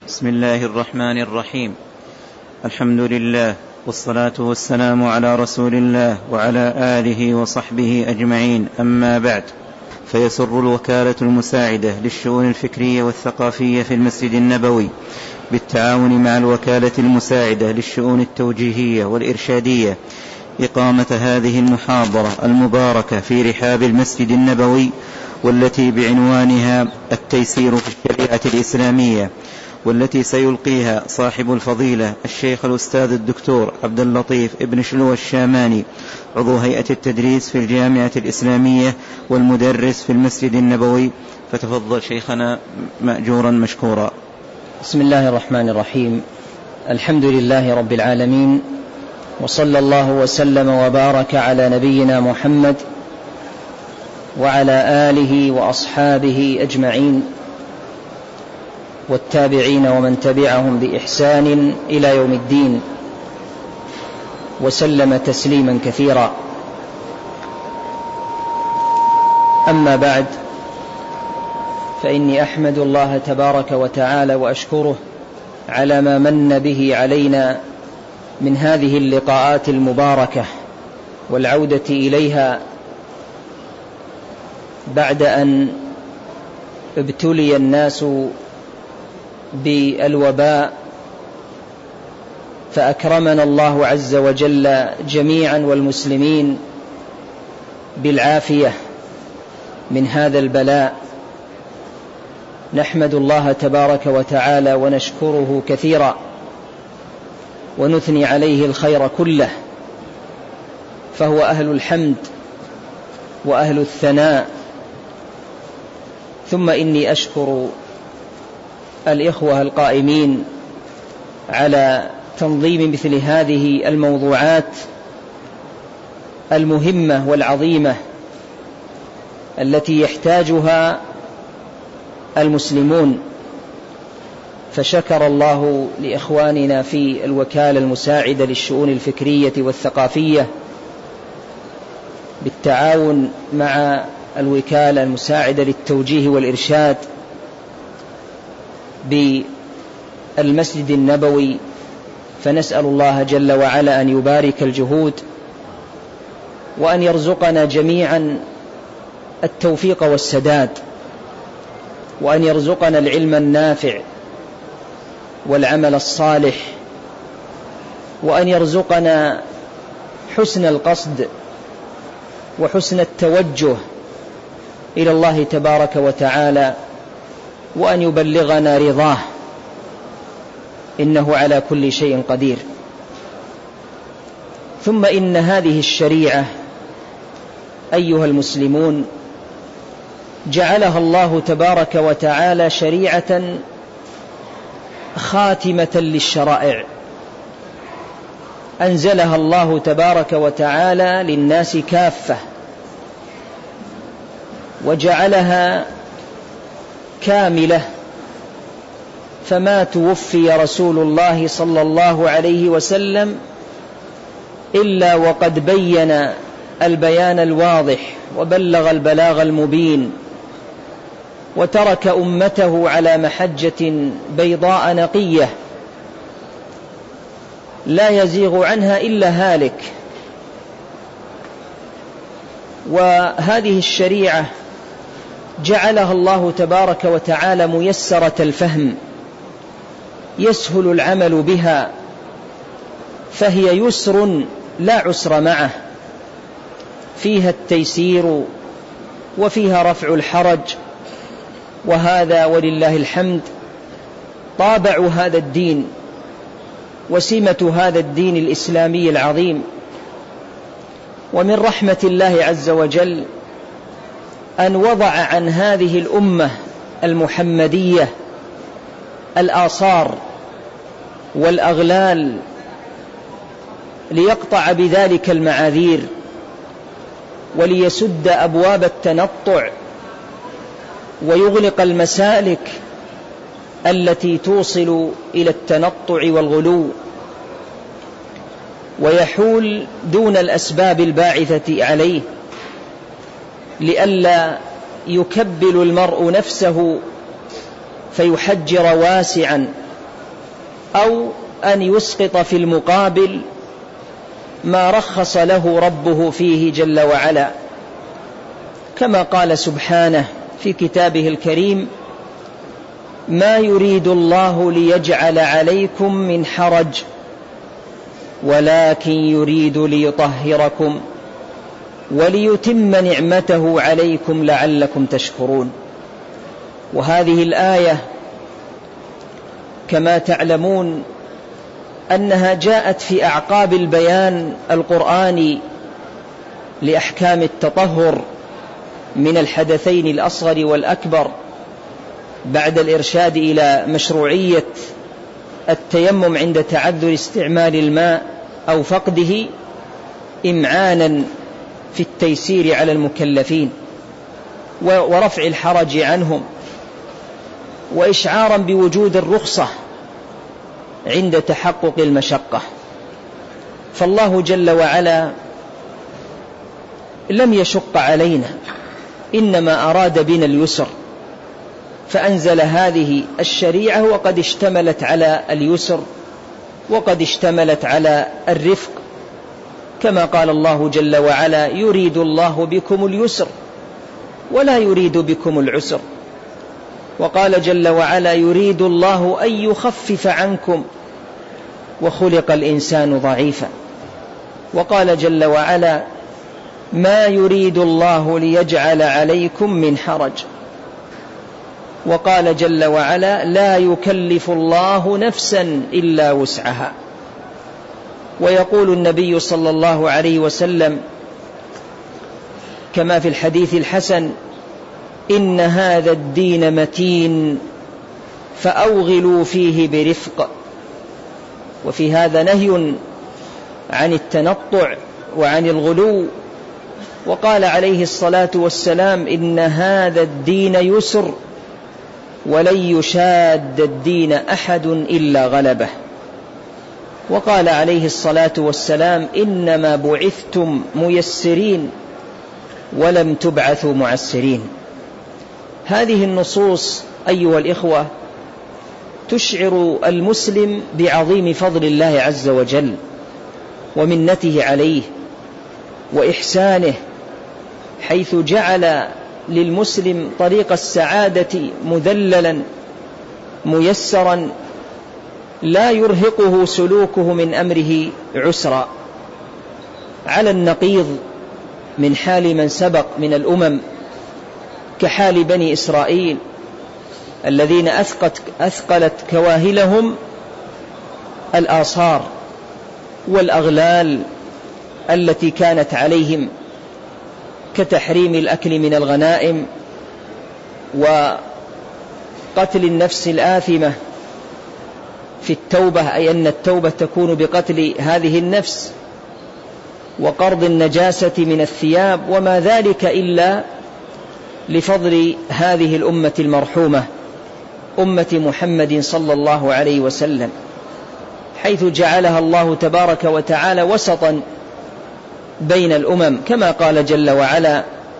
بسم الله الرحمن الرحيم. الحمد لله والصلاة والسلام على رسول الله وعلى آله وصحبه أجمعين، أما بعد، فيسر الوكالة المساعدة للشؤون الفكرية والثقافية في المسجد النبوي بالتعاون مع الوكالة المساعدة للشؤون التوجيهية والإرشادية إقامة هذه المحاضرة المباركة في رحاب المسجد النبوي، والتي بعنوانها التيسير في الشريعة الإسلامية، والتي سيلقيها صاحب الفضيلة الشيخ الأستاذ الدكتور عبد اللطيف ابن شلوى الشاماني، عضو هيئة التدريس في الجامعة الإسلامية والمدرس في المسجد النبوي. فتفضل شيخنا مأجورا مشكورا. بسم الله الرحمن الرحيم. الحمد لله رب العالمين، وصلى الله وسلم وبارك على نبينا محمد وعلى آله وأصحابه أجمعين والتابعين ومن تبعهم بإحسان إلى يوم الدين، وسلم تسليما كثيرا. أما بعد، فإني أحمد الله تبارك وتعالى وأشكره على ما من به علينا من هذه اللقاءات المباركة والعودة إليها بعد أن ابتلي الناس بالوباء، فأكرمنا الله عز وجل جميعا والمسلمين بالعافية من هذا البلاء. نحمد الله تبارك وتعالى ونشكره كثيرا ونثني عليه الخير كله، فهو أهل الحمد وأهل الثناء. ثم إني أشكر الإخوة القائمين على تنظيم مثل هذه الموضوعات المهمة والعظيمة التي يحتاجها المسلمون، فشكر الله لإخواننا في الوكالة المساعدة للشؤون الفكرية والثقافية بالتعاون مع الوكالة المساعدة للتوجيه والإرشاد بالمسجد النبوي، فنسأل الله جل وعلا أن يبارك الجهود وأن يرزقنا جميعا التوفيق والسداد، وأن يرزقنا العلم النافع والعمل الصالح، وأن يرزقنا حسن القصد وحسن التوجه إلى الله تبارك وتعالى، وأن يبلغنا رضاه، إنه على كل شيء قدير. ثم إن هذه الشريعة أيها المسلمون جعلها الله تبارك وتعالى شريعة خاتمة للشرائع، أنزلها الله تبارك وتعالى للناس كافة، وجعلها كاملة، فما توفي رسول الله صلى الله عليه وسلم إلا وقد بين البيان الواضح وبلغ البلاغ المبين، وترك أمته على محجة بيضاء نقية لا يزيغ عنها إلا هالك. وهذه الشريعة جعلها الله تبارك وتعالى ميسرة الفهم، يسهل العمل بها، فهي يسر لا عسر معه، فيها التيسير وفيها رفع الحرج، وهذا ولله الحمد طابع هذا الدين وسمة هذا الدين الإسلامي العظيم. ومن رحمة الله عز وجل أن وضع عن هذه الأمة المحمدية الآثار والأغلال ليقطع بذلك المعاذير، وليسد أبواب التنطع، ويغلق المسالك التي توصل إلى التنطع والغلو، ويحول دون الأسباب الباعثة عليه، لئلا يكبل المرء نفسه فيحجر واسعا أو أن يسقط في المقابل ما رخص له ربه فيه جل وعلا، كما قال سبحانه في كتابه الكريم: ما يريد الله ليجعل عليكم من حرج ولكن يريد ليطهركم وليتم نعمته عليكم لعلكم تشكرون. وهذه الآية كما تعلمون أنها جاءت في أعقاب البيان القرآني لأحكام التطهر من الحدثين الأصغر والأكبر، بعد الإرشاد إلى مشروعية التيمم عند تعذر استعمال الماء أو فقده، إمعانا في التيسير على المكلفين ورفع الحرج عنهم، وإشعارا بوجود الرخصة عند تحقق المشقة. فالله جل وعلا لم يشق علينا، إنما أراد بنا اليسر، فأنزل هذه الشريعة وقد اشتملت على اليسر وقد اشتملت على الرفق، كما قال الله جل وعلا: يريد الله بكم اليسر ولا يريد بكم العسر. وقال جل وعلا: يريد الله أن يخفف عنكم وخلق الإنسان ضعيفا. وقال جل وعلا: ما يريد الله ليجعل عليكم من حرج. وقال جل وعلا: لا يكلف الله نفسا إلا وسعها. ويقول النبي صلى الله عليه وسلم كما في الحديث الحسن: إن هذا الدين متين فأوغلوا فيه برفق. وفي هذا نهي عن التنطع وعن الغلو. وقال عليه الصلاة والسلام: إن هذا الدين يسر ولن يشاد الدين أحد إلا غلبه. وقال عليه الصلاة والسلام: إنما بعثتم ميسرين ولم تبعثوا معسرين. هذه النصوص أيها الإخوة تشعر المسلم بعظيم فضل الله عز وجل ومنته عليه وإحسانه، حيث جعل للمسلم طريق السعادة مذللا ميسرا، لا يرهقه سلوكه من أمره عسرا، على النقيض من حال من سبق من الأمم، كحال بني إسرائيل الذين أثقلت كواهلهم الآصار والأغلال التي كانت عليهم، كتحريم الأكل من الغنائم وقتل النفس الآثمة في التوبة، أي أن التوبة تكون بقتل هذه النفس، وقرض النجاسة من الثياب، وما ذلك إلا لفضل هذه الأمة المرحومة، أمة محمد صلى الله عليه وسلم، حيث جعلها الله تبارك وتعالى وسطا بين الأمم، كما قال جل وعلا: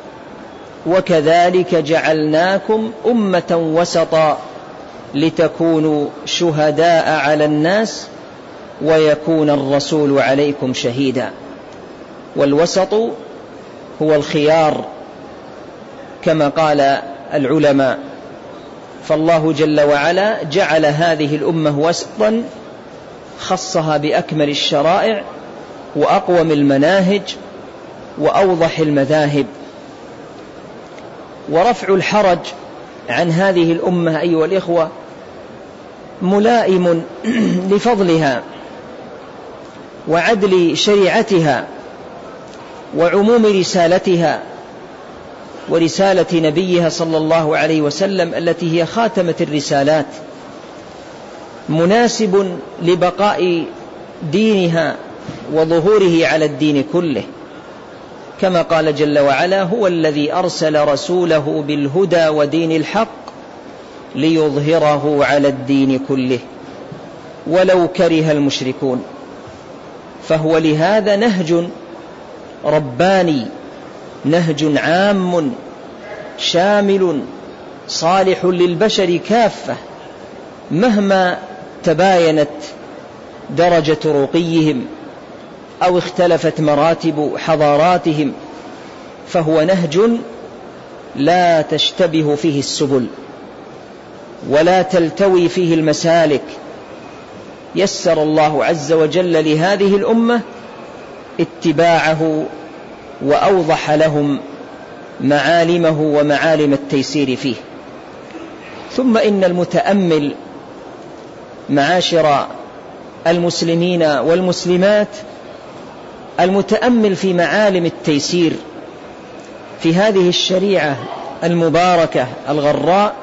وكذلك جعلناكم أمة وسطا لتكونوا شهداء على الناس ويكون الرسول عليكم شهيدا. والوسط هو الخيار كما قال العلماء. فالله جل وعلا جعل هذه الأمة وسطا، خصها بأكمل الشرائع وأقوم المناهج وأوضح المذاهب. ورفع الحرج عن هذه الأمة أيها الإخوة ملائم لفضلها وعدل شريعتها وعموم رسالتها ورسالة نبيها صلى الله عليه وسلم التي هي خاتمة الرسالات، مناسب لبقاء دينها وظهوره على الدين كله، كما قال جل وعلا: هو الذي أرسل رسوله بالهدى ودين الحق ليظهره على الدين كله ولو كره المشركون. فهو لهذا نهج رباني، نهج عام شامل صالح للبشر كافة، مهما تباينت درجة رقيهم أو اختلفت مراتب حضاراتهم، فهو نهج لا تشتبه فيه السبل ولا تلتوي فيه المسالك. يسر الله عز وجل لهذه الأمة اتباعه وأوضح لهم معالمه ومعالم التيسير فيه. ثم إن المتأمل معاشر المسلمين والمسلمات، المتأمل في معالم التيسير في هذه الشريعة المباركة الغراء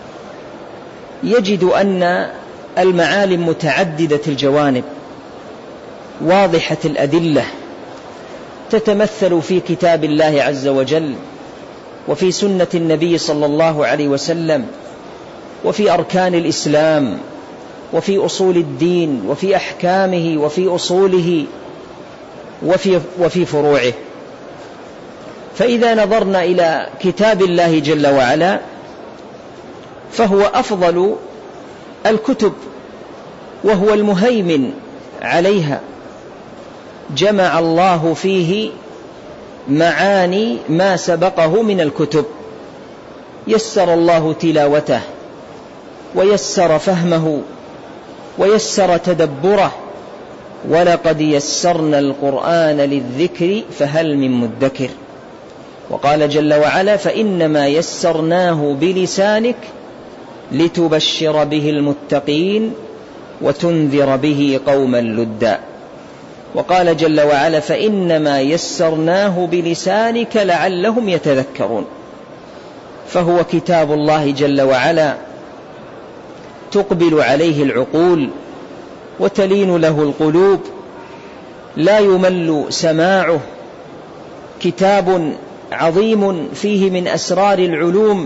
يجد أن المعالم متعددة الجوانب واضحة الأدلة، تتمثل في كتاب الله عز وجل وفي سنة النبي صلى الله عليه وسلم وفي أركان الإسلام وفي أصول الدين وفي أحكامه وفي أصوله وفي فروعه. فإذا نظرنا إلى كتاب الله جل وعلا فهو أفضل الكتب وهو المهيمن عليها، جمع الله فيه معاني ما سبقه من الكتب، يسر الله تلاوته ويسر فهمه ويسر تدبره، ولقد يسرنا القرآن للذكر فهل من مدكر. وقال جل وعلا فإنما يسرناه بلسانك لتبشر به المتقين وتنذر به قوما لدا. وقال جل وعلا فإنما يسرناه بلسانك لعلهم يتذكرون. فهو كتاب الله جل وعلا تقبل عليه العقول وتلين له القلوب، لا يمل سماعه، كتاب عظيم فيه من أسرار العلوم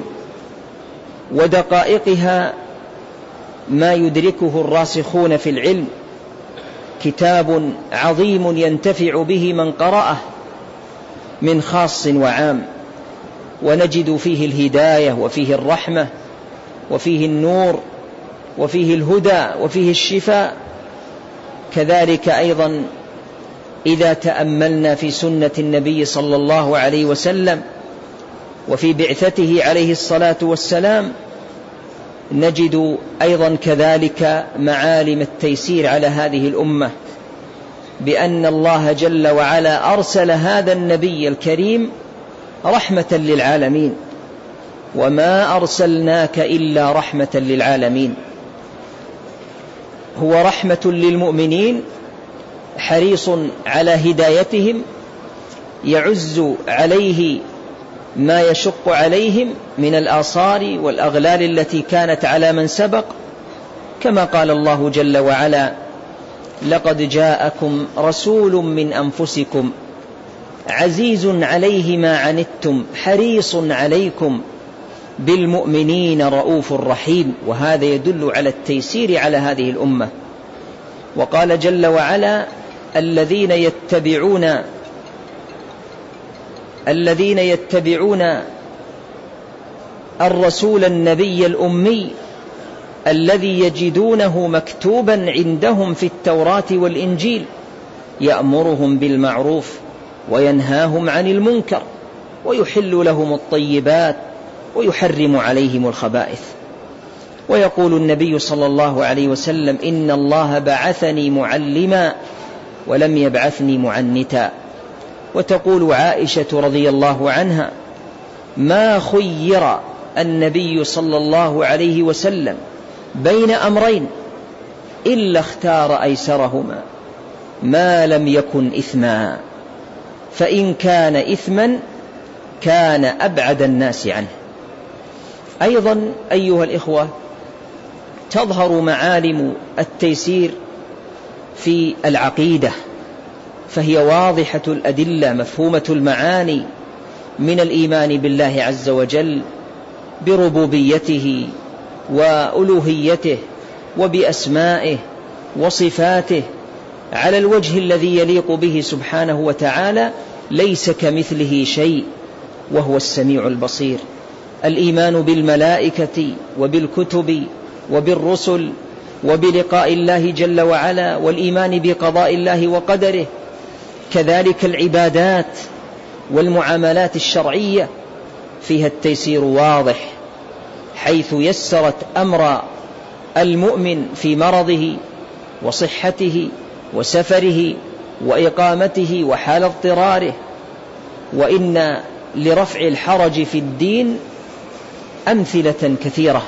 ودقائقها ما يدركه الراسخون في العلم، كتاب عظيم ينتفع به من قرأه من خاص وعام، ونجد فيه الهداية وفيه الرحمة وفيه النور وفيه الهدى وفيه الشفاء. كذلك أيضا إذا تأملنا في سنة النبي صلى الله عليه وسلم وفي بعثته عليه الصلاة والسلام نجد أيضا كذلك معالم التيسير على هذه الأمة، بأن الله جل وعلا أرسل هذا النبي الكريم رحمة للعالمين، وما أرسلناك إلا رحمة للعالمين. هو رحمة للمؤمنين، حريص على هدايتهم، يعز عليه ما يشق عليهم من الآثار والأغلال التي كانت على من سبق، كما قال الله جل وعلا لقد جاءكم رسول من أنفسكم عزيز عليه ما عنتم حريص عليكم بالمؤمنين رؤوف رحيم. وهذا يدل على التيسير على هذه الأمة. وقال جل وعلا الذين يتبعون الرسول النبي الأمي الذي يجدونه مكتوبا عندهم في التوراة والإنجيل يأمرهم بالمعروف وينهاهم عن المنكر ويحل لهم الطيبات ويحرم عليهم الخبائث. ويقول النبي صلى الله عليه وسلم إن الله بعثني معلما ولم يبعثني معنتا. وتقول عائشة رضي الله عنها ما خير النبي صلى الله عليه وسلم بين أمرين إلا اختار أيسرهما ما لم يكن إثما، فإن كان إثما كان أبعد الناس عنه. أيضا أيها الإخوة تظهر معالم التيسير في العقيدة، فهي واضحة الأدلة مفهومة المعاني من الإيمان بالله عز وجل بربوبيته وألوهيته وبأسمائه وصفاته على الوجه الذي يليق به سبحانه وتعالى، ليس كمثله شيء وهو السميع البصير. الإيمان بالملائكة وبالكتب وبالرسل وبلقاء الله جل وعلا والإيمان بقضاء الله وقدره. كذلك العبادات والمعاملات الشرعية فيها التيسير واضح، حيث يسرت أمر المؤمن في مرضه وصحته وسفره وإقامته وحال اضطراره. وإن لرفع الحرج في الدين أمثلة كثيرة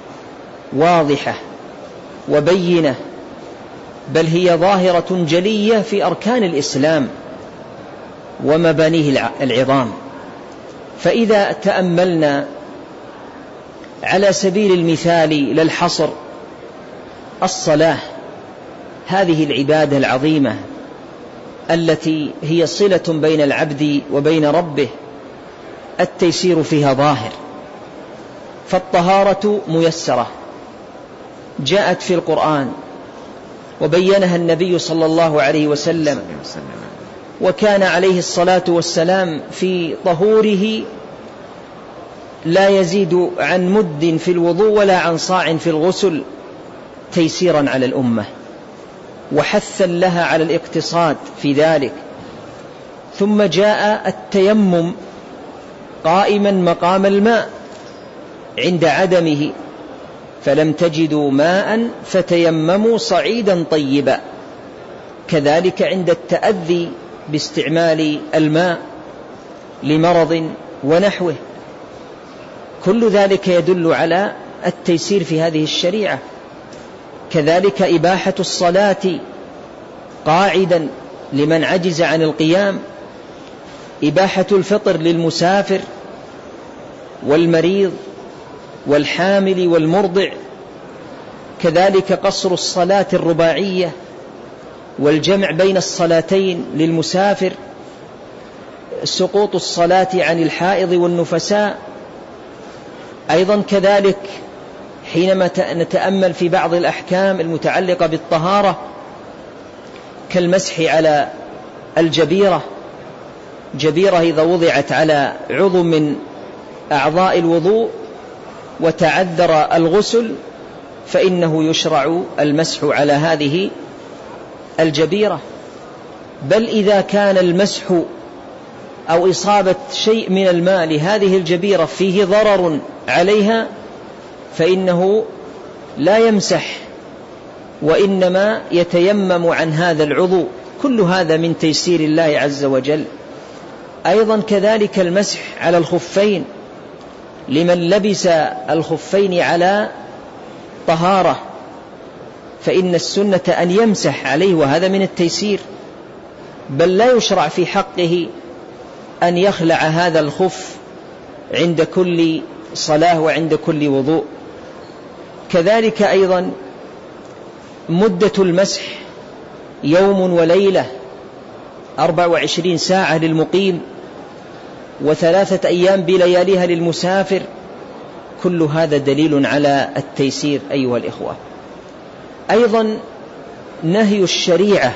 واضحة وبينة، بل هي ظاهرة جلية في أركان الإسلام ومبانيه العظام. فإذا تأملنا على سبيل المثال لا الحصر الصلاة، هذه العبادة العظيمة التي هي صلة بين العبد وبين ربه، التيسير فيها ظاهر. فالطهارة ميسرة جاءت في القرآن وبينها النبي صلى الله عليه وسلم، وكان عليه الصلاة والسلام في طهوره لا يزيد عن مد في الوضوء ولا عن صاع في الغسل، تيسيرا على الأمة وحثا لها على الاقتصاد في ذلك. ثم جاء التيمم قائما مقام الماء عند عدمه، فلم تجدوا ماء فتيمموا صعيدا طيبا. كذلك عند التأذي باستعمال الماء لمرض ونحوه. كل ذلك يدل على التيسير في هذه الشريعة. كذلك إباحة الصلاة قاعدا لمن عجز عن القيام، إباحة الفطر للمسافر والمريض والحامل والمرضع، كذلك قصر الصلاة الرباعية والجمع بين الصلاتين للمسافر، سقوط الصلاة عن الحائض والنفساء. أيضا كذلك حينما نتأمل في بعض الأحكام المتعلقة بالطهارة كالمسح على الجبيرة، جبيرة إذا وضعت على عضو من أعضاء الوضوء وتعذر الغسل فإنه يشرع المسح على هذه الجبيرة. بل إذا كان المسح أو إصابة شيء من الماء لهذه الجبيرة فيه ضرر عليها فإنه لا يمسح وإنما يتيمم عن هذا العضو. كل هذا من تيسير الله عز وجل. أيضا كذلك المسح على الخفين لمن لبس الخفين على طهارة، فإن السنة أن يمسح عليه، وهذا من التيسير. بل لا يشرع في حقه أن يخلع هذا الخف عند كل صلاة وعند كل وضوء. كذلك أيضا مدة المسح يوم وليلة 24 ساعة للمقيم، و3 أيام بلياليها للمسافر. كل هذا دليل على التيسير أيها الإخوة. أيضا نهي الشريعة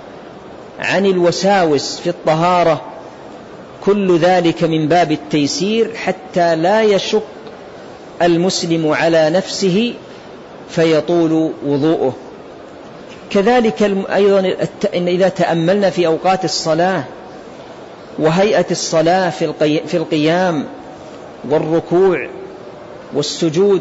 عن الوساوس في الطهارة، كل ذلك من باب التيسير حتى لا يشق المسلم على نفسه فيطول وضوءه. كذلك أيضا إذا تأملنا في أوقات الصلاة وهيئة الصلاة في القيام والركوع والسجود،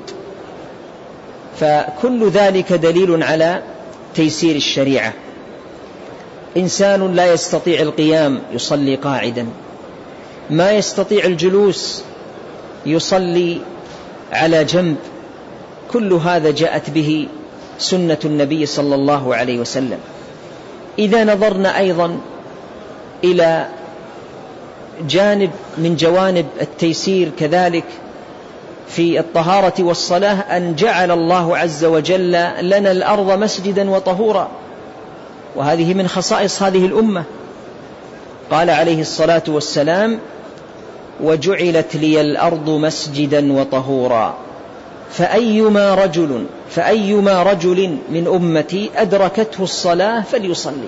فكل ذلك دليل على تيسير الشريعة. إنسان لا يستطيع القيام يصلي قاعدا، ما يستطيع الجلوس يصلي على جنب. كل هذا جاءت به سنة النبي صلى الله عليه وسلم. إذا نظرنا أيضا إلى جانب من جوانب التيسير كذلك في الطهارة والصلاة، أن جعل الله عز وجل لنا الأرض مسجدا وطهورا، وهذه من خصائص هذه الأمة. قال عليه الصلاة والسلام: وجعلت لي الأرض مسجدا وطهورا، فأيما رجل من أمتي أدركته الصلاة فليصلي.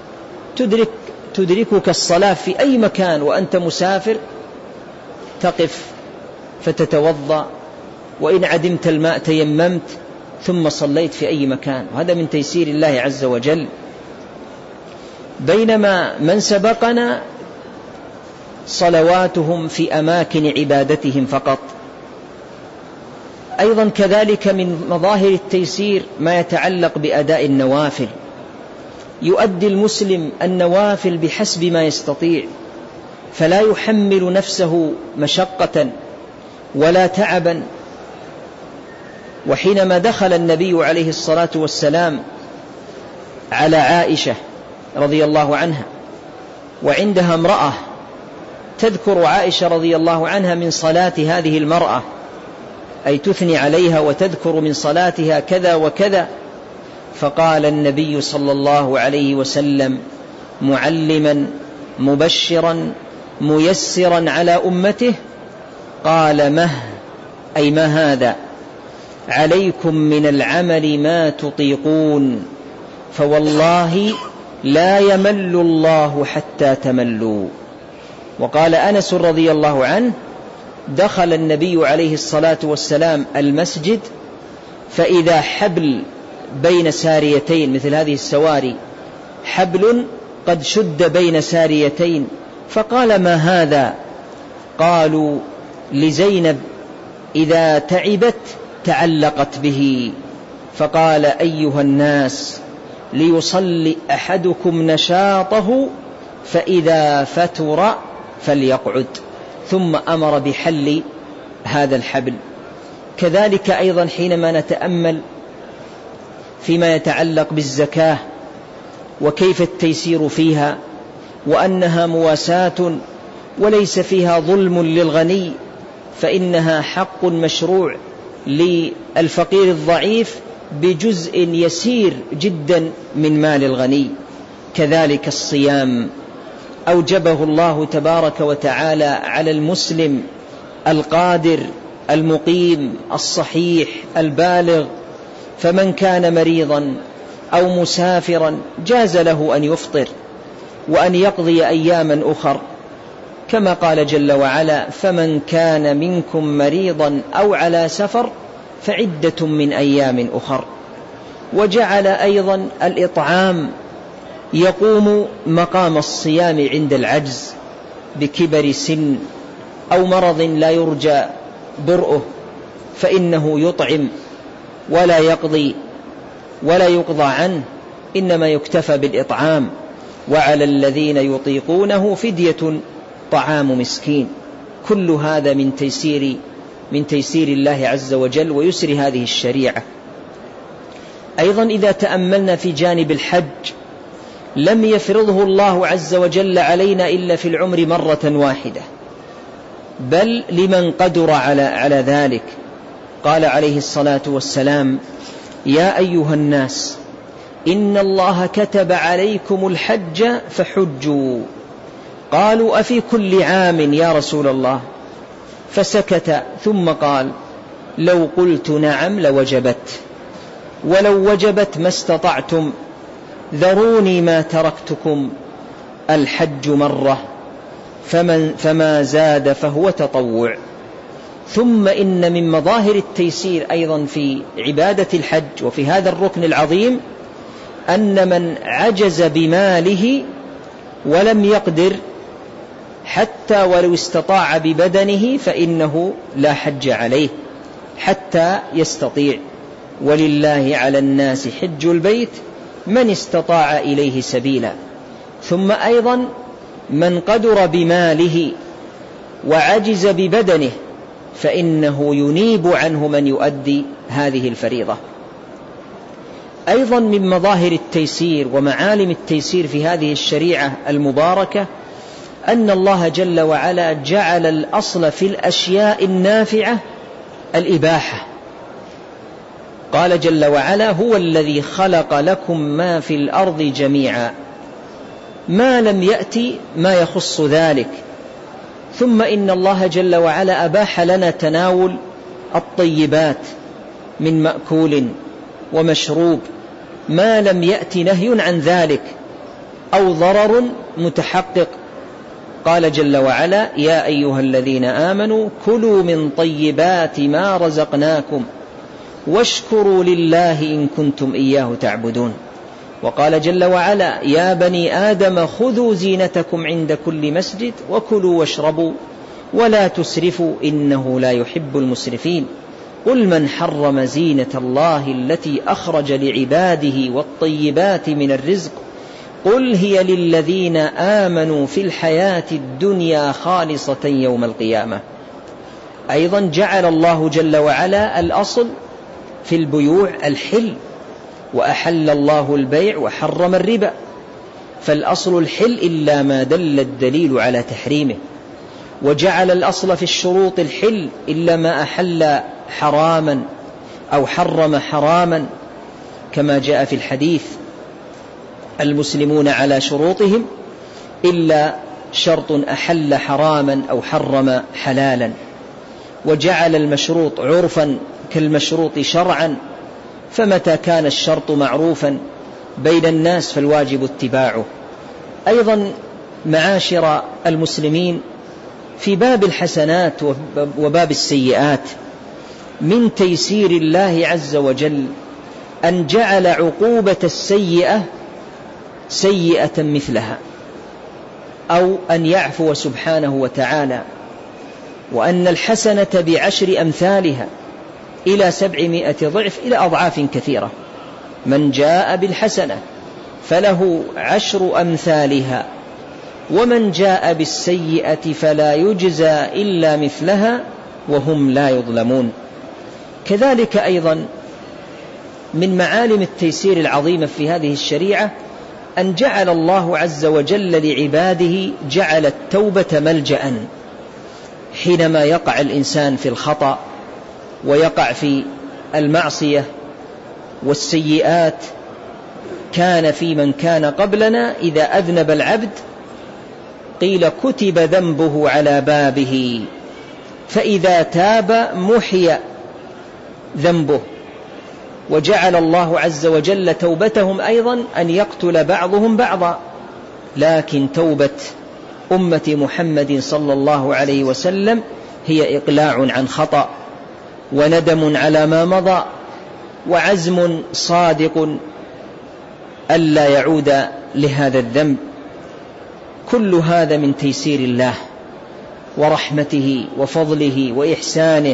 تدركك الصلاة في أي مكان وأنت مسافر، تقف فتتوضأ، وإن عدمت الماء تيممت، ثم صليت في أي مكان، وهذا من تيسير الله عز وجل. بينما من سبقنا صلواتهم في أماكن عبادتهم فقط. أيضا كذلك من مظاهر التيسير ما يتعلق بأداء النوافل. يؤدي المسلم النوافل بحسب ما يستطيع، فلا يحمل نفسه مشقة ولا تعبا. وحينما دخل النبي عليه الصلاة والسلام على عائشة رضي الله عنها وعندها امرأة تذكر عائشة رضي الله عنها من صلاة هذه المرأة، أي تثني عليها وتذكر من صلاتها كذا وكذا، فقال النبي صلى الله عليه وسلم معلما مبشرا ميسرا على أمته، قال مه، أي ما هذا، عليكم من العمل ما تطيقون، فوالله لا يمل الله حتى تملوا. وقال أنس رضي الله عنه دخل النبي عليه الصلاة والسلام المسجد فإذا حبل بين ساريتين، مثل هذه السواري، حبل قد شد بين ساريتين، فقال ما هذا؟ قالوا لزينب إذا تعبت تعلقت به. فقال أيها الناس ليصلي أحدكم نشاطه فإذا فتر فليقعد، ثم أمر بحل هذا الحبل. كذلك أيضا حينما نتأمل فيما يتعلق بالزكاة وكيف التيسير فيها، وأنها مواساة وليس فيها ظلم للغني، فإنها حق مشروع للفقير الضعيف بجزء يسير جدا من مال الغني. كذلك الصيام أوجبه الله تبارك وتعالى على المسلم القادر المقيم الصحيح البالغ، فمن كان مريضا أو مسافرا جاز له أن يفطر وأن يقضي أياما أخر، كما قال جل وعلا فمن كان منكم مريضا أو على سفر فعدة من أيام أخر. وجعل أيضا الإطعام يقوم مقام الصيام عند العجز بكبر سن أو مرض لا يرجى برؤه، فإنه يطعم ولا يقضي ولا يقضى عنه، إنما يكتفى بالإطعام. وعلى الذين يطيقونه فدية طعام مسكين. كل هذا من تيسير الله عز وجل ويسر هذه الشريعة. أيضا إذا تأملنا في جانب الحج، لم يفرضه الله عز وجل علينا إلا في العمر مرة واحدة، بل لمن قدر على ذلك. قال عليه الصلاة والسلام يا أيها الناس إن الله كتب عليكم الحج فحجوا. قالوا أفي كل عام يا رسول الله؟ فسكت ثم قال لو قلت نعم لوجبت، ولو وجبت ما استطعتم، ذروني ما تركتكم، الحج مرة فما زاد فهو تطوع. ثم إن من مظاهر التيسير أيضا في عبادة الحج وفي هذا الركن العظيم أن من عجز بماله ولم يقدر حتى ولو استطاع ببدنه فإنه لا حج عليه حتى يستطيع. ولله على الناس حج البيت من استطاع إليه سبيلا. ثم أيضا من قدر بماله وعجز ببدنه فإنه ينيب عنه من يؤدي هذه الفريضة. أيضا من مظاهر التيسير ومعالم التيسير في هذه الشريعة المباركة أن الله جل وعلا جعل الأصل في الأشياء النافعة الإباحة. قال جل وعلا هو الذي خلق لكم ما في الأرض جميعا، ما لم يأتي ما يخص ذلك. ثم إن الله جل وعلا أباح لنا تناول الطيبات من مأكول ومشروب ما لم يأتي نهي عن ذلك أو ضرر متحقق. قال جل وعلا يا أيها الذين آمنوا كلوا من طيبات ما رزقناكم واشكروا لله إن كنتم إياه تعبدون. وقال جل وعلا: يا بني آدم خذوا زينتكم عند كل مسجد وكلوا واشربوا ولا تسرفوا إنه لا يحب المسرفين. قل من حرم زينة الله التي أخرج لعباده والطيبات من الرزق قل هي للذين آمنوا في الحياة الدنيا خالصة يوم القيامة. أيضا جعل الله جل وعلا الأصل في البيوع الحل، وأحل الله البيع وحرم الربا، فالأصل الحل إلا ما دل الدليل على تحريمه. وجعل الأصل في الشروط الحل إلا ما أحل حراما أو حرم حراما، كما جاء في الحديث: المسلمون على شروطهم إلا شرط أحل حراما أو حرم حلالا. وجعل المشروط عرفا كالمشروط شرعا، فمتى كان الشرط معروفا بين الناس فالواجب اتباعه. أيضا معاشر المسلمين، في باب الحسنات وباب السيئات من تيسير الله عز وجل أن جعل عقوبة السيئة سيئة مثلها، أو أن يعفو سبحانه وتعالى، وأن الحسنة ب10 أمثالها إلى 700 ضعف إلى أضعاف كثيرة. من جاء بالحسنة فله 10 أمثالها، ومن جاء بالسيئة فلا يجزى إلا مثلها وهم لا يظلمون. كذلك أيضا من معالم التيسير العظيمة في هذه الشريعة أن جعل الله عز وجل لعباده جعل التوبة ملجأ. حينما يقع الإنسان في الخطأ ويقع في المعصية والسيئات، كان في من كان قبلنا إذا أذنب العبد قيل كتب ذنبه على بابه، فإذا تاب محي ذنبه. وجعل الله عز وجل توبتهم أيضا أن يقتل بعضهم بعضا، لكن توبة أمة محمد صلى الله عليه وسلم هي إقلاع عن خطأ وندم على ما مضى وعزم صادق ألا يعود لهذا الذنب. كل هذا من تيسير الله ورحمته وفضله وإحسانه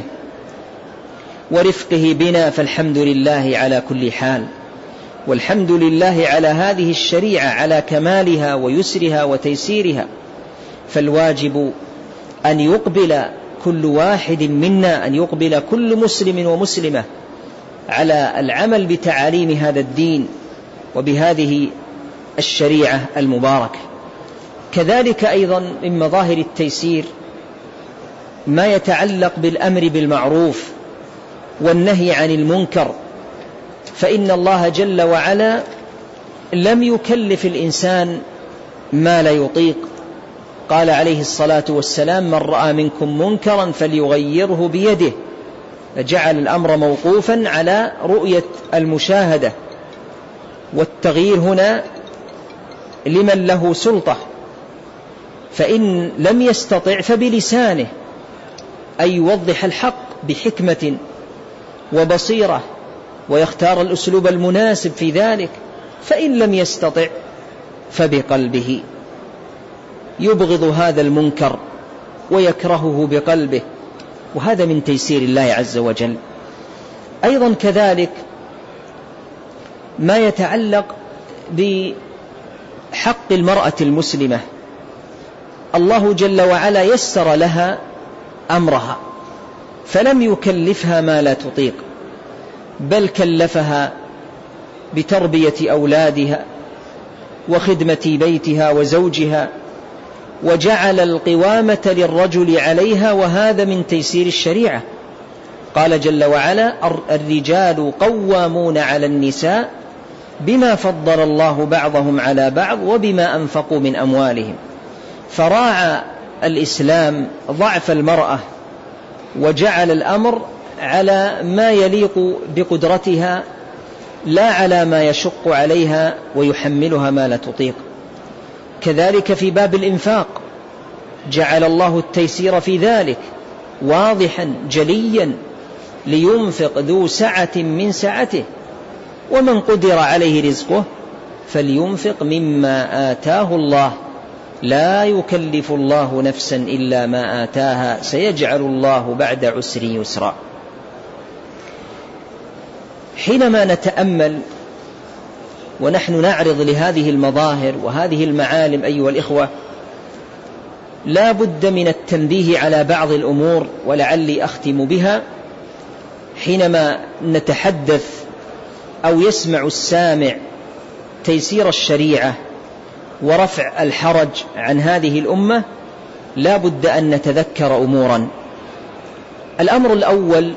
ورفقه بنا، فالحمد لله على كل حال. والحمد لله على هذه الشريعة، على كمالها ويسرها وتيسيرها. فالواجب أن يقبل كل واحد منا، أن يقبل كل مسلم ومسلمة على العمل بتعاليم هذا الدين وبهذه الشريعة المباركة. كذلك أيضا من مظاهر التيسير ما يتعلق بالأمر بالمعروف والنهي عن المنكر، فإن الله جل وعلا لم يكلف الإنسان ما لا يطيق. قال عليه الصلاة والسلام: من رأى منكم منكرا فليغيره بيده، فجعل الأمر موقوفا على رؤية المشاهدة، والتغيير هنا لمن له سلطة، فإن لم يستطع فبلسانه، أي يوضح الحق بحكمة وبصيرة ويختار الأسلوب المناسب في ذلك، فإن لم يستطع فبقلبه، يبغض هذا المنكر ويكرهه بقلبه، وهذا من تيسير الله عز وجل. أيضا كذلك ما يتعلق بحق المرأة المسلمة، الله جل وعلا يسر لها أمرها، فلم يكلفها ما لا تطيق، بل كلفها بتربية أولادها وخدمة بيتها وزوجها، وجعل القوامة للرجل عليها، وهذا من تيسير الشريعة. قال جل وعلا: الرجال قوامون على النساء بما فضل الله بعضهم على بعض وبما أنفقوا من أموالهم. فراعى الإسلام ضعف المرأة وجعل الأمر على ما يليق بقدرتها، لا على ما يشق عليها ويحملها ما لا تطيق. كذلك في باب الإنفاق جعل الله التيسير في ذلك واضحا جليا، لينفق ذو سعة من سعته ومن قدر عليه رزقه فلينفق مما آتاه الله لا يكلف الله نفسا إلا ما آتاها سيجعل الله بعد عسر يسرا. حينما نتأمل ونحن نعرض لهذه المظاهر وهذه المعالم أيها الإخوة، لا بد من التنبيه على بعض الأمور، ولعلي أختم بها. حينما نتحدث أو يسمع السامع تيسير الشريعة ورفع الحرج عن هذه الأمة، لا بد أن نتذكر أمورا. الأمر الأول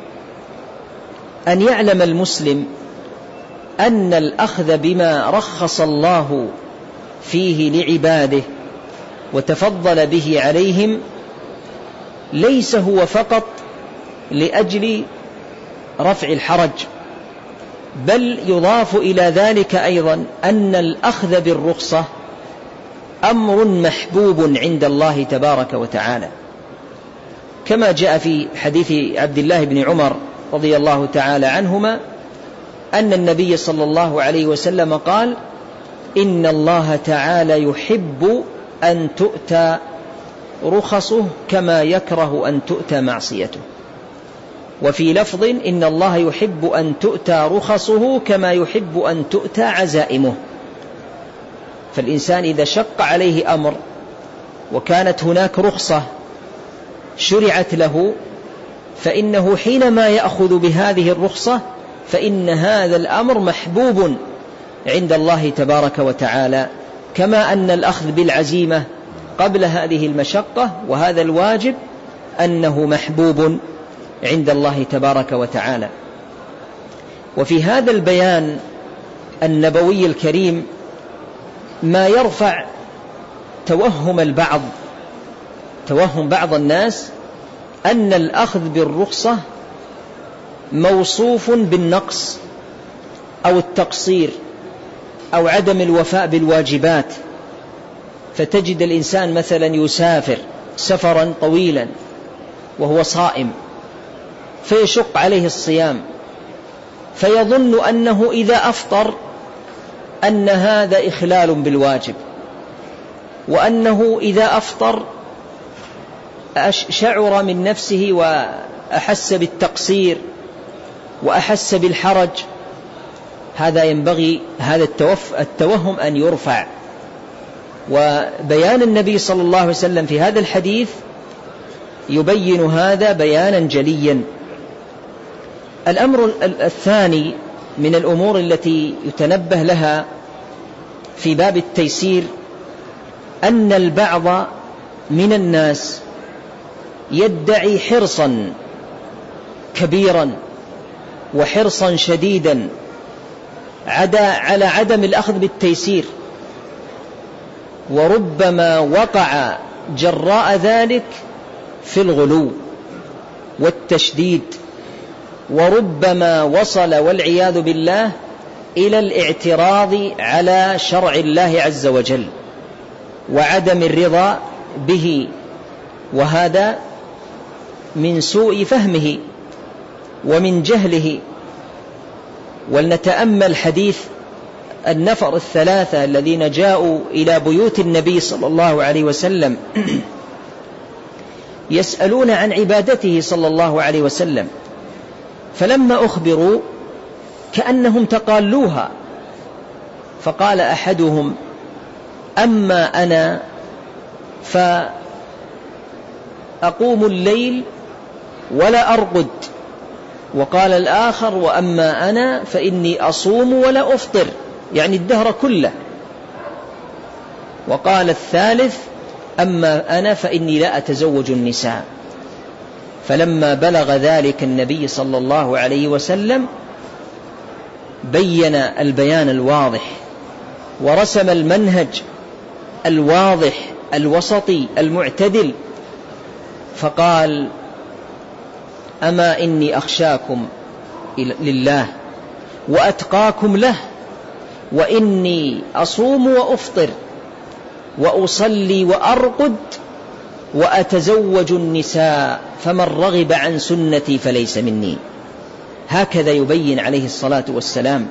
أن يعلم المسلم أن الأخذ بما رخص الله فيه لعباده وتفضل به عليهم ليس هو فقط لأجل رفع الحرج، بل يضاف إلى ذلك أيضا أن الأخذ بالرخصة أمر محبوب عند الله تبارك وتعالى، كما جاء في حديث عبد الله بن عمر رضي الله تعالى عنهما أن النبي صلى الله عليه وسلم قال: إن الله تعالى يحب أن تؤتى رخصه كما يكره أن تؤتى معصيته. وفي لفظ: إن الله يحب أن تؤتى رخصه كما يحب أن تؤتى عزائمه. فالإنسان إذا شق عليه أمر وكانت هناك رخصة شرعت له، فإنه حينما يأخذ بهذه الرخصة فإن هذا الأمر محبوب عند الله تبارك وتعالى، كما أن الأخذ بالعزيمة قبل هذه المشقة وهذا الواجب أنه محبوب عند الله تبارك وتعالى. وفي هذا البيان النبوي الكريم ما يرفع توهم بعض الناس أن الأخذ بالرخصة موصوف بالنقص أو التقصير أو عدم الوفاء بالواجبات، فتجد الإنسان مثلا يسافر سفرا طويلا وهو صائم فيشق عليه الصيام، فيظن أنه إذا أفطر أن هذا إخلال بالواجب، وأنه إذا أفطر شعر من نفسه وأحس بالتقصير وأحس بالحرج. هذا ينبغي هذا التوهم أن يرفع. وبيان النبي صلى الله عليه وسلم في هذا الحديث يبين هذا بيانا جليا. الأمر الثاني من الأمور التي يتنبه لها في باب التيسير أن البعض من الناس يدعي حرصا كبيرا وحرصا شديدا على عدم الأخذ بالتيسير، وربما وقع جراء ذلك في الغلو والتشديد، وربما وصل والعياذ بالله إلى الاعتراض على شرع الله عز وجل وعدم الرضا به، وهذا من سوء فهمه ومن جهله. ولنتأمل حديث النفر الثلاثة الذين جاءوا إلى بيوت النبي صلى الله عليه وسلم يسألون عن عبادته صلى الله عليه وسلم، فلما أخبروا كأنهم تقالوها، فقال أحدهم: أما أنا فأقوم الليل ولا أرقد، وقال الآخر: وأما أنا فإني أصوم ولا أفطر، يعني الدهر كله. وقال الثالث: أما أنا فإني لا أتزوج النساء. فلما بلغ ذلك النبي صلى الله عليه وسلم بين البيان الواضح ورسم المنهج الواضح الوسطي المعتدل، فقال: أما إني أخشاكم لله وأتقاكم له، وإني أصوم وأفطر وأصلي وأرقد وأتزوج النساء فمن رغب عن سنتي فليس مني. هكذا يبين عليه الصلاة والسلام.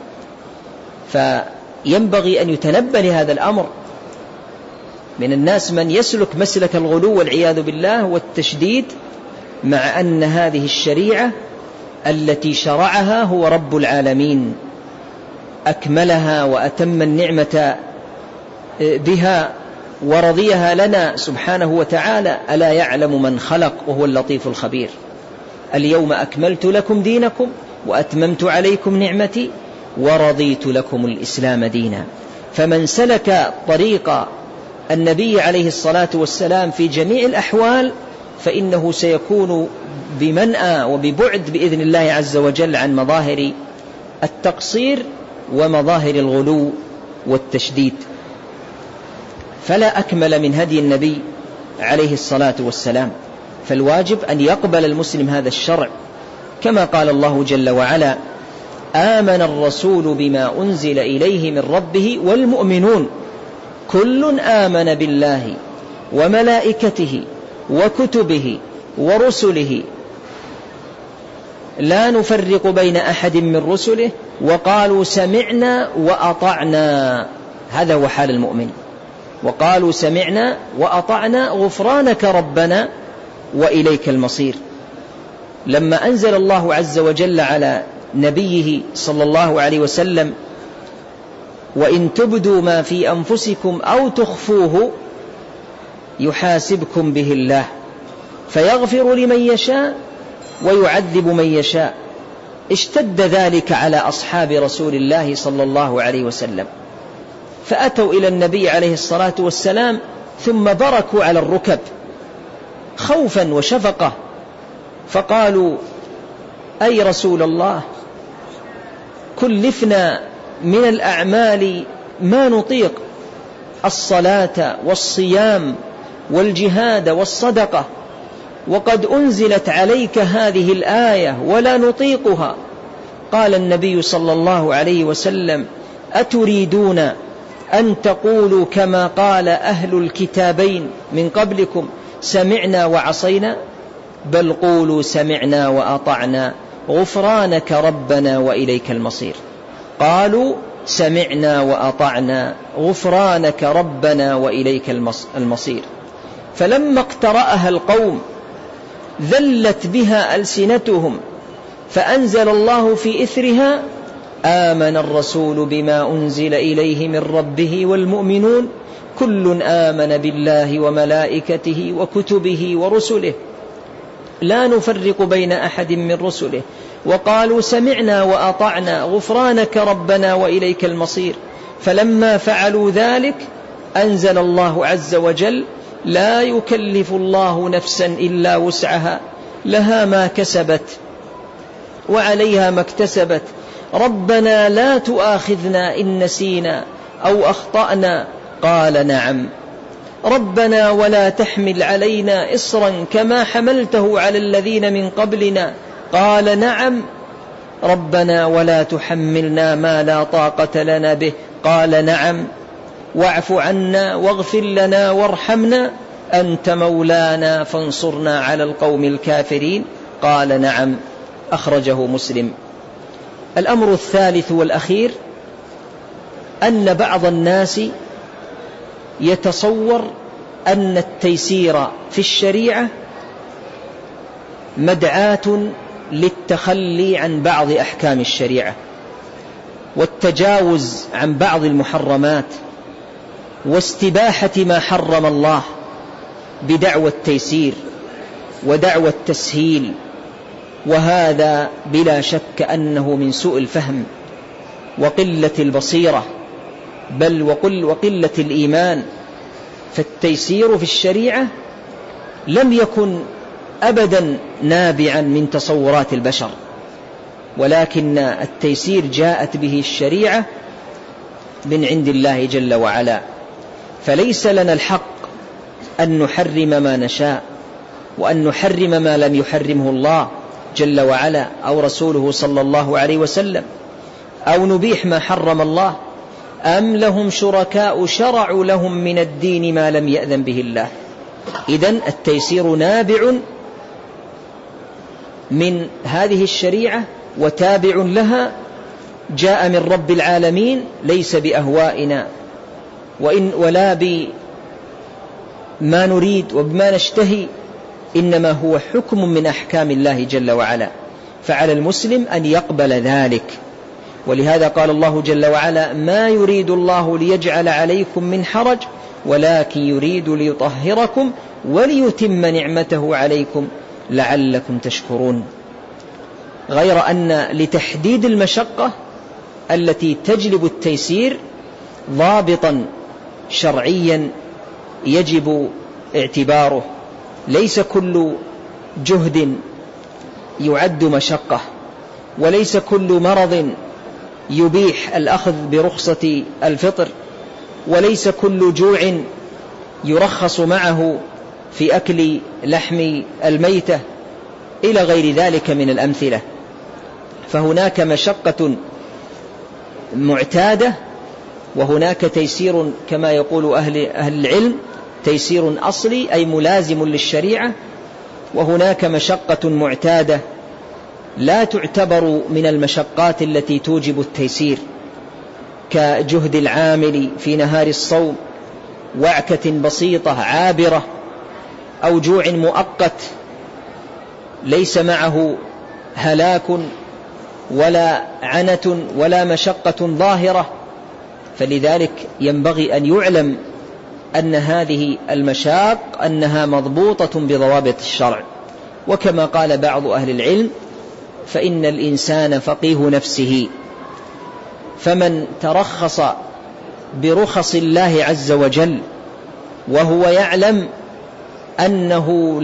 فينبغي أن يتنبه لهذا الأمر. من الناس من يسلك مسلك الغلو والعياذ بالله والتشديد، مع أن هذه الشريعة التي شرعها هو رب العالمين، أكملها وأتم النعمة بها ورضيها لنا سبحانه وتعالى. ألا يعلم من خلق وهو اللطيف الخبير. اليوم أكملت لكم دينكم وأتممت عليكم نعمتي ورضيت لكم الإسلام دينا. فمن سلك طريق النبي عليه الصلاة والسلام في جميع الأحوال فإنه سيكون بمنأى وببعد بإذن الله عز وجل عن مظاهر التقصير ومظاهر الغلو والتشديد. فلا أكمل من هدي النبي عليه الصلاة والسلام. فالواجب أن يقبل المسلم هذا الشرع، كما قال الله جل وعلا: آمن الرسول بما أنزل إليه من ربه والمؤمنون كل آمن بالله وملائكته وكتبه ورسله لا نفرق بين أحد من رسله وقالوا سمعنا وأطعنا. هذا هو حال المؤمن. وقالوا سمعنا وأطعنا غفرانك ربنا وإليك المصير. لما أنزل الله عز وجل على نبيه صلى الله عليه وسلم: وإن تبدوا ما في أنفسكم أو تخفوه يحاسبكم به الله فيغفر لمن يشاء ويعذب من يشاء، اشتد ذلك على أصحاب رسول الله صلى الله عليه وسلم، فأتوا إلى النبي عليه الصلاة والسلام ثم بركوا على الركب خوفا وشفقة، فقالوا: أي رسول الله، كلفنا من الأعمال ما نطيق، الصلاة والصيام والجهاد والصدقة، وقد أنزلت عليك هذه الآية ولا نطيقها. قال النبي صلى الله عليه وسلم: أتريدون أن تقولوا كما قال أهل الكتابين من قبلكم سمعنا وعصينا؟ بل قولوا سمعنا وأطعنا غفرانك ربنا وإليك المصير. قالوا سمعنا وأطعنا غفرانك ربنا وإليك المصير. فلما اقترأها القوم ذلت بها ألسنتهم، فأنزل الله في إثرها: آمن الرسول بما أنزل إليه من ربه والمؤمنون كل آمن بالله وملائكته وكتبه ورسله لا نفرق بين أحد من رسله وقالوا سمعنا وأطعنا غفرانك ربنا وإليك المصير. فلما فعلوا ذلك أنزل الله عز وجل: لا يكلف الله نفسا إلا وسعها لها ما كسبت وعليها ما اكتسبت ربنا لا تؤاخذنا إن نسينا أو أخطأنا. قال: نعم. ربنا ولا تحمل علينا إصرا كما حملته على الذين من قبلنا. قال: نعم. ربنا ولا تحملنا ما لا طاقة لنا به. قال: نعم. واعف عنا واغفر لنا وارحمنا أنت مولانا فانصرنا على القوم الكافرين. قال: نعم. أخرجه مسلم. الأمر الثالث والأخير أن بعض الناس يتصور أن التيسير في الشريعة مدعاة للتخلي عن بعض أحكام الشريعة والتجاوز عن بعض المحرمات واستباحة ما حرم الله بدعوى التيسير ودعوى التسهيل، وهذا بلا شك أنه من سوء الفهم وقلة البصيرة بل وقلة الإيمان. فالتيسير في الشريعة لم يكن أبدا نابعا من تصورات البشر، ولكن التيسير جاءت به الشريعة من عند الله جل وعلا. فليس لنا الحق أن نحرم ما نشاء وأن نحرم ما لم يحرمه الله جل وعلا أو رسوله صلى الله عليه وسلم، أو نبيح ما حرم الله. أم لهم شركاء شرعوا لهم من الدين ما لم يأذن به الله. إذن التيسير نابع من هذه الشريعة وتابع لها، جاء من رب العالمين، ليس بأهوائنا ولا بما نريد وبما نشتهي، إنما هو حكم من أحكام الله جل وعلا، فعلى المسلم أن يقبل ذلك. ولهذا قال الله جل وعلا: ما يريد الله ليجعل عليكم من حرج ولكن يريد ليطهركم وليتم نعمته عليكم لعلكم تشكرون. غير أن لتحديد المشقة التي تجلب التيسير ضابطا شرعيا يجب اعتباره. ليس كل جهد يعد مشقة، وليس كل مرض يبيح الأخذ برخصة الفطر، وليس كل جوع يرخص معه في أكل لحم الميتة، إلى غير ذلك من الأمثلة. فهناك مشقة معتادة، وهناك تيسير كما يقول أهل العلم تيسير أصلي أي ملازم للشريعة، وهناك مشقة معتادة لا تعتبر من المشقات التي توجب التيسير، كجهد العامل في نهار الصوم، وعكة بسيطة عابرة، أو جوع مؤقت ليس معه هلاك ولا عنة ولا مشقة ظاهرة. فلذلك ينبغي أن يعلم أن هذه المشاق أنها مضبوطة بضوابط الشرع. وكما قال بعض أهل العلم: فإن الإنسان فقيه نفسه، فمن ترخص برخص الله عز وجل وهو يعلم أنه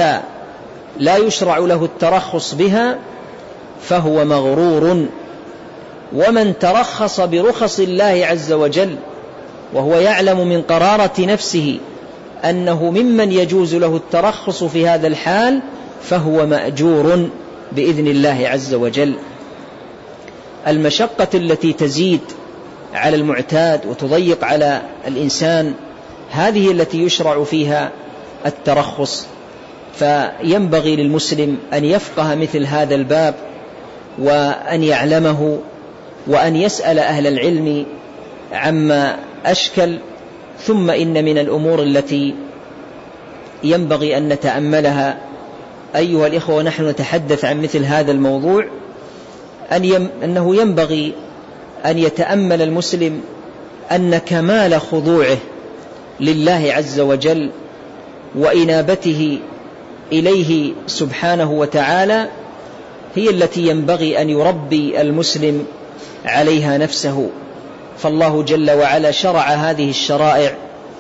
لا يشرع له الترخص بها فهو مغرور. ومن ترخص برخص الله عز وجل وهو يعلم من قرارة نفسه أنه ممن يجوز له الترخص في هذا الحال فهو مأجور بإذن الله عز وجل. المشقة التي تزيد على المعتاد وتضيق على الإنسان هذه التي يشرع فيها الترخص. فينبغي للمسلم أن يفقه مثل هذا الباب وأن يعلمه، وأن يسأل أهل العلم عما أشكل. ثم إن من الأمور التي ينبغي أن نتأملها أيها الإخوة ونحن نتحدث عن مثل هذا الموضوع، أنه ينبغي أن يتأمل المسلم أن كمال خضوعه لله عز وجل وإنابته إليه سبحانه وتعالى هي التي ينبغي أن يربي المسلم عليها نفسه. فالله جل وعلا شرع هذه الشرائع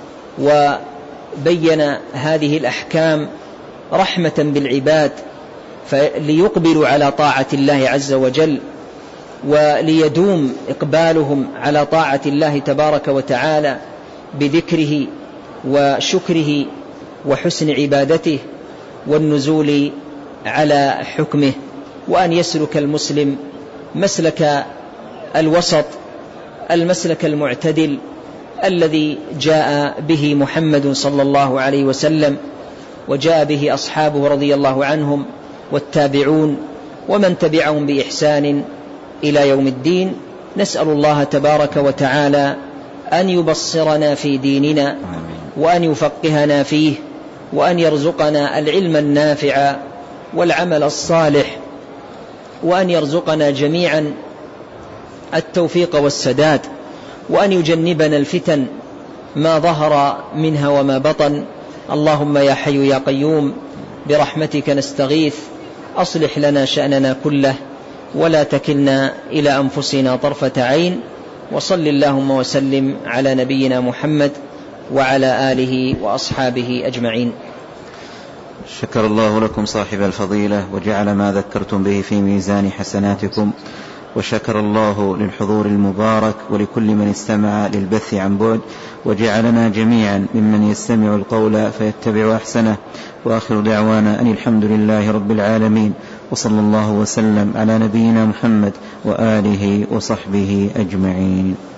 وبين هذه الأحكام رحمة بالعباد، ليقبلوا على طاعة الله عز وجل وليدوم إقبالهم على طاعة الله تبارك وتعالى بذكره وشكره وحسن عبادته والنزول على حكمه، وأن يسلك المسلم مسلك الوسط، المسلك المعتدل الذي جاء به محمد صلى الله عليه وسلم وجاء به أصحابه رضي الله عنهم والتابعون ومن تبعهم بإحسان إلى يوم الدين. نسأل الله تبارك وتعالى أن يبصرنا في ديننا وأن يفقهنا فيه، وأن يرزقنا العلم النافع والعمل الصالح، وأن يرزقنا جميعا التوفيق والسداد، وأن يجنبنا الفتن ما ظهر منها وما بطن. اللهم يا حي يا قيوم برحمتك نستغيث، أصلح لنا شأننا كله ولا تكلنا إلى أنفسنا طرفة عين. وصل اللهم وسلم على نبينا محمد وعلى آله وأصحابه أجمعين. شكر الله لكم صاحب الفضيلة وجعل ما ذكرتم به في ميزان حسناتكم، وشكر الله للحضور المبارك ولكل من استمع للبث عن بعد، وجعلنا جميعا ممن يستمع القول فيتبع أحسنه. وآخر دعوانا أن الحمد لله رب العالمين، وصلى الله وسلم على نبينا محمد وآله وصحبه أجمعين.